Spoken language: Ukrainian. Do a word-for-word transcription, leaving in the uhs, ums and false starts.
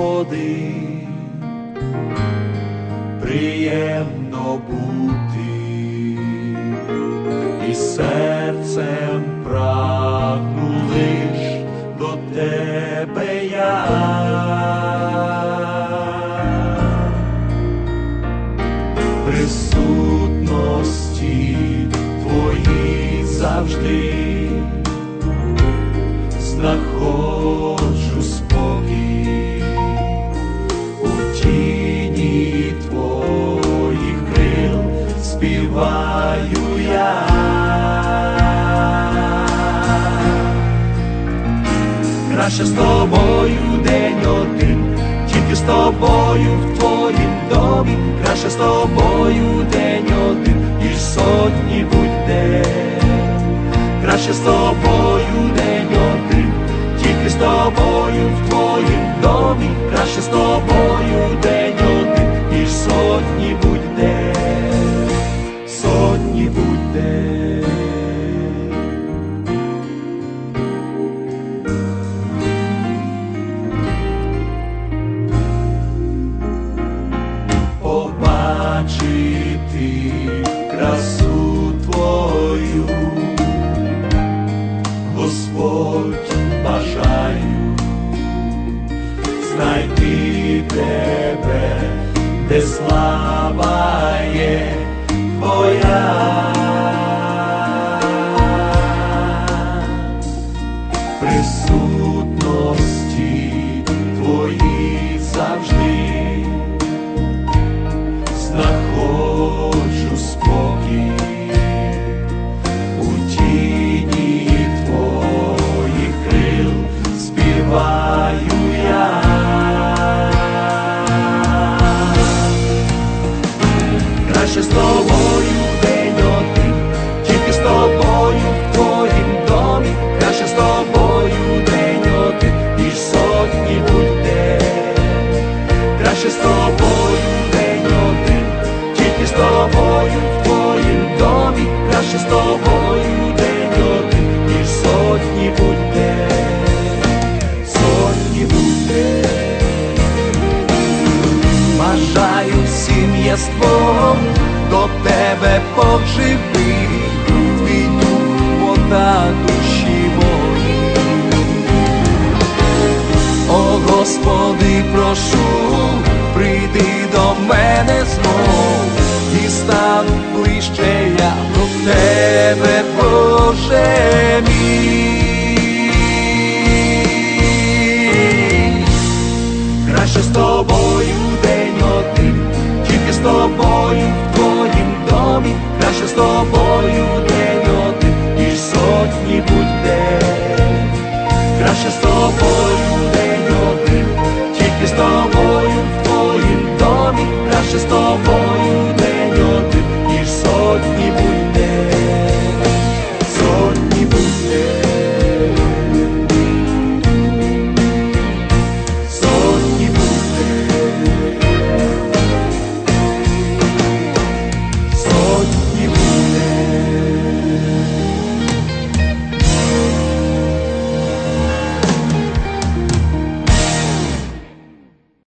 Господи, приємно бути, і серцем прагну лиш до Тебе я. Присутності Твої завжди знаходжу спокій, у тіні Твоїх крил співаю я. Краще з Тобою день один, тільки з Тобою в Твоїм домі. Краще з Тобою день один, ніж сотні будь-де. Краще з Тобою день один, тільки з Тобою в Твоїм домі. Краще з Тобою день один, ніж сотні будь-де, сотні будь-де. Побачити красу Твою, Господь, бажаю знайти Тебе, де слава є Твоя. Присутності Твої завжди знаходжу спокій, у тіні Твоїх крил співаю я. Краще з Тобою день один, тільки з Тобою в Твоїм домі. Краще з Тобою день один, ніж сотні будь-де. Краще з Тобою день один, тільки з Тобою в Твоїм домі. Краще з Тобою день один, ніж сотні будь-де, сотні будь-де. Бажаю всім єством до Тебе поживи, Твій дух, вода душі мої. О Господи, прошу, прийди до мене знов, і стану ближче я до Тебе, Боже мій.